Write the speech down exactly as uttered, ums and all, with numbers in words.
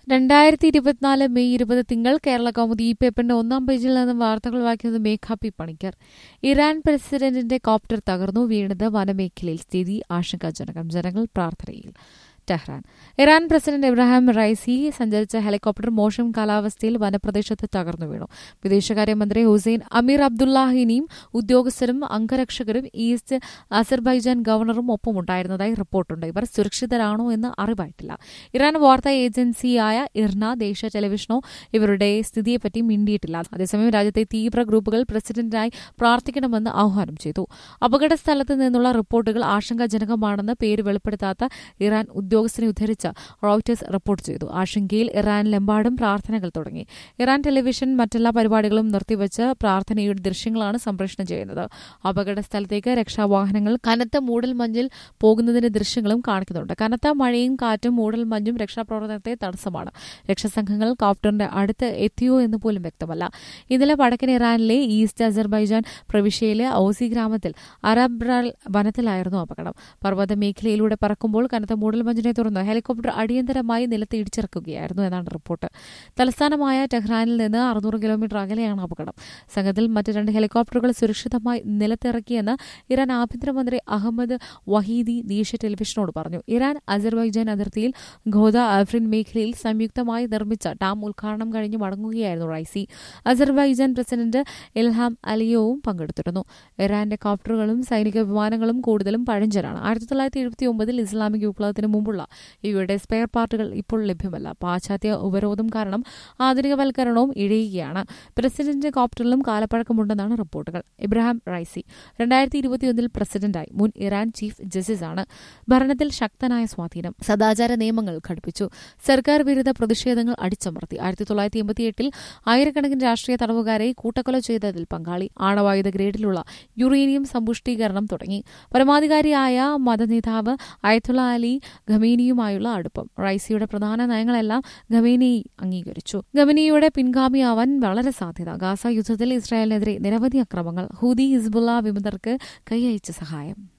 രണ്ടായിരത്തി ഇരുപത്തിനാല് മെയ് ഇരുപത് തിങ്കൾ കേരള കൗമുദി ഈ പേപ്പറിന്റെ ഒന്നാം പേജിൽ നിന്നും വാർത്തകൾ വായിക്കുന്നത് മേഘ പി പണിക്കർ. ഇറാൻ പ്രസിഡന്റിന്റെ കോപ്റ്റർ തകർന്നു വീണത് വനമേഖലയിൽ, സ്ഥിതി ആശങ്കാജനകം, ജനങ്ങൾ പ്രാർത്ഥനയിൽ. Tehran. Iran president Ebrahim Raisi സഞ്ചരിച്ച ഹെലികോപ്റ്റർ മോശം കാലാവസ്ഥയിൽ വനപ്രദേശത്ത് തകർന്നു വീണു. വിദേശകാര്യമന്ത്രി ഹുസൈൻ അമീർ അബ്ദുല്ലാഹിനിയും ഉദ്യോഗസ്ഥരും അംഗരക്ഷകരും ഈസ്റ്റ് അസർബൈജാൻ ഗവർണറും ഒപ്പമുണ്ടായിരുന്നതായി റിപ്പോർട്ടുണ്ട്. ഇവർ സുരക്ഷിതരാണോ എന്ന് അറിവായിട്ടില്ല. ഇറാൻ വാർത്താ ഏജൻസിയായ ഇർന ദേശീയ ടെലിവിഷനോ ഇവരുടെ സ്ഥിതിയെപ്പറ്റി മിണ്ടിയിട്ടില്ല. അതേസമയം രാജ്യത്തെ തീവ്ര ഗ്രൂപ്പുകൾ പ്രസിഡന്റിനായി പ്രാർത്ഥിക്കണമെന്ന് ആഹ്വാനം ചെയ്തു. അപകട സ്ഥലത്ത് നിന്നുള്ള റിപ്പോർട്ടുകൾ ആശങ്കാജനകമാണെന്ന് പേര് വെളിപ്പെടുത്താത്ത ഇറാൻ ഉദ്യോഗസ്ഥനെ ഉദ്ധരിച്ച് റോയിറ്റേഴ്സ് റിപ്പോർട്ട് ചെയ്തു. ആശങ്കയിൽ ഇറാനിലെമ്പാടും പ്രാർത്ഥനകൾ തുടങ്ങി. ഇറാൻ ടെലിവിഷൻ മറ്റെല്ലാ പരിപാടികളും നിർത്തിവച്ച് പ്രാർത്ഥനയുടെ ദൃശ്യങ്ങളാണ് സംപ്രേഷണം ചെയ്യുന്നത്. അപകട സ്ഥലത്തേക്ക് രക്ഷാവാഹനങ്ങൾ കനത്ത മൂടൽമഞ്ഞിൽ പോകുന്നതിന്റെ ദൃശ്യങ്ങളും കാണിക്കുന്നുണ്ട്. കനത്ത മഴയും കാറ്റും മൂടൽമഞ്ഞും രക്ഷാപ്രവർത്തനത്തെ തടസ്സമാണ്. രക്ഷാസംഘങ്ങൾ കോപ്റ്ററിന്റെ അടുത്ത് എത്തിയോ എന്ന് പോലും വ്യക്തമല്ല. ഇന്നലെ വടക്കൻ ഇറാനിലെ ഈസ്റ്റ് അസർബൈജാൻ പ്രവിശ്യയിലെ ഔസി ഗ്രാമത്തിൽ അറബ്രാൽ വനത്തിലായിരുന്നു അപകടം. പർവ്വത മേഖലയിലൂടെ പറക്കുമ്പോൾ കനത്ത മൂടൽമഞ്ഞിനെ തുടർന്ന് ഹെലികോപ്റ്റർ അടിയന്തരമായി നിലത്ത് ഇടിച്ചിറക്കുകയായിരുന്നു എന്നാണ് റിപ്പോർട്ട്. തലസ്ഥാനമായ ടെഹ്റാനിൽ നിന്ന് അറുന്നൂറ് കിലോമീറ്റർ അകലെയാണ് അപകടം. സംഘത്തിൽ മറ്റ് രണ്ട് ഹെലികോപ്റ്ററുകൾ സുരക്ഷിതമായി നിലത്തിറക്കിയെന്ന് ഇറാൻ ആഭ്യന്തരമന്ത്രി അഹമ്മദ് വഹീദി ദേശീയ ടെലിവിഷനോട് പറഞ്ഞു. ഇറാൻ അസർബൈജാൻ അതിർത്തിയിൽ ഘോദ അഫ്രിൻ മേഖലയിൽ സംയുക്തമായി നിർമ്മിച്ച ഡാം ഉദ്ഘാടനം കഴിഞ്ഞ് മടങ്ങുകയായിരുന്നു റൈസി. അസർബൈജാൻ പ്രസിഡന്റ് ഇൽഹാം അലിയോവും പങ്കെടുത്തിരുന്നു. ഇറാന്റെ കോപ്റ്ററുകളും സൈനിക വിമാനങ്ങളും കൂടുതലും പഴഞ്ചനാണ്. ആയിരത്തി തൊള്ളായിരത്തി എഴുപത്തി ഒമ്പതിൽ ഇസ്ലാമിക് വിപ്ലവത്തിന് മുമ്പുള്ള ഇവയുടെ സ്പെയർ പാർട്ടുകൾ ഇപ്പോൾ ലഭ്യമല്ല. പാശ്ചാത്യ ഉപരോധം കാരണം ആധുനികവൽക്കരണവും ഇഴയുകയാണ്. പ്രസിഡന്റ് കോപ്റ്ററിലും കാലപ്പഴക്കമുണ്ടെന്നാണ് റിപ്പോർട്ടുകൾ. ഇബ്രാഹിം റൈസി രണ്ടായിരത്തി ഇരുപത്തിയൊന്നിൽ പ്രസിഡന്റായി. മുൻ ഇറാൻ ചീഫ് ജസ്റ്റിസാണ്. ഭരണത്തിൽ ശക്തനായ സ്വാധീനം. സദാചാര നിയമങ്ങൾ ഘടിപ്പിച്ചു. സർക്കാർ വിരുദ്ധ പ്രതിഷേധങ്ങൾ അടിച്ചമർത്തി. ആയിരത്തി തൊള്ളായിരത്തി എൺപത്തിയെട്ടിൽ ആയിരക്കണക്കിന് രാഷ്ട്രീയ തടവുകാരെ കൂട്ടക്കൊല ചെയ്തതിൽ പങ്കാളി. ആണവായുധ ഗ്രേഡിലുള്ള യുറേനിയം സമ്പുഷ്ടീകരണം തുടങ്ങി. പരമാധികാരിയായ മതനേതാവ് അയത്തുള്ള അലി ഖമേനിയുമായുള്ള അടുപ്പം. റൈസിയുടെ പ്രധാന നയങ്ങളെല്ലാം ഖമേനി അംഗീകരിച്ചു. ഖമേനിയുടെ പിൻഗാമിയാവാൻ വളരെ സാധ്യത. ഗാസ യുദ്ധത്തിൽ ഇസ്രായേലിനെതിരെ നിരവധി അക്രമങ്ങൾ. ഹൂതി ഹിസ്ബുള്ള വിമതർക്ക് കൈയയച്ച സഹായം.